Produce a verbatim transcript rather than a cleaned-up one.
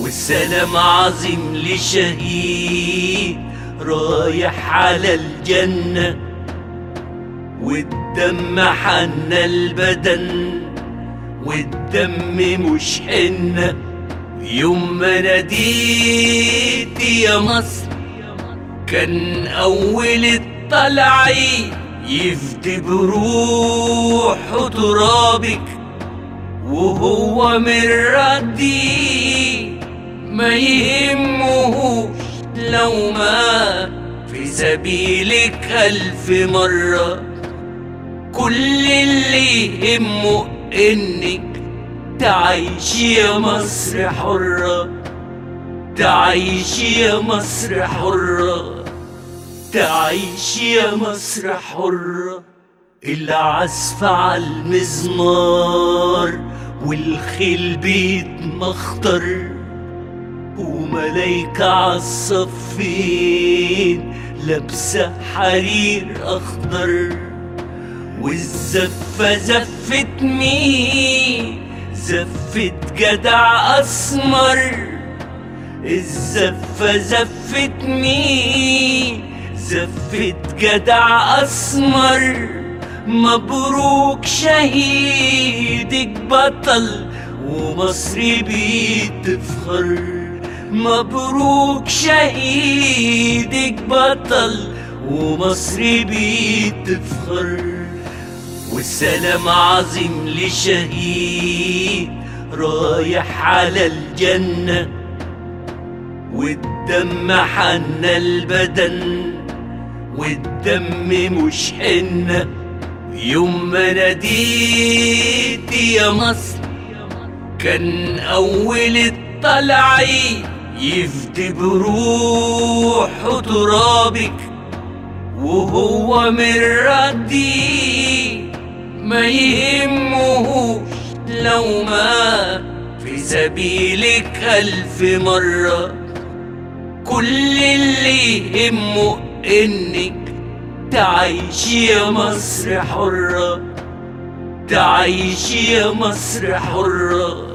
والسلام عظيم لشهيد رايح على الجنة، والدم حنى البدن والدم مش حنة. يوم ما ناديت يا مصر كان أول الطلعي يفدي بروحه ترابك، وهو من ردي ما يهمهوش لو ما في سبيلك ألف مرة. كل اللي يهمه إنك تعيش يا مصر حرة، تعيش يا مصر حرة، تعيش يا مصر حرة. العزف على المزمار والخيل بيتمخطر، وملايكة عالصفين لابسة حرير أخضر. والزفة زفت مين؟ زفت جدع أسمر. الزفة زفت مين؟ زفت جدع أسمر. مبروك شهيدك بطل ومصر بتفخر. مبروك شهيدك بطل ومصر بتفخر. والسلام عظيم لشهيد رايح على الجنة، والدم حنى البدن والدم مش حنة. يوم ما ناديت يا مصر كان أول الطلعي يفدي بروحه ترابك، وهو من ردي ما يهمهوش لو ما في سبيلك ألف مرة. كل اللي يهمه إنك تعيش يا مصر حرة، تعيش يا مصر حرة.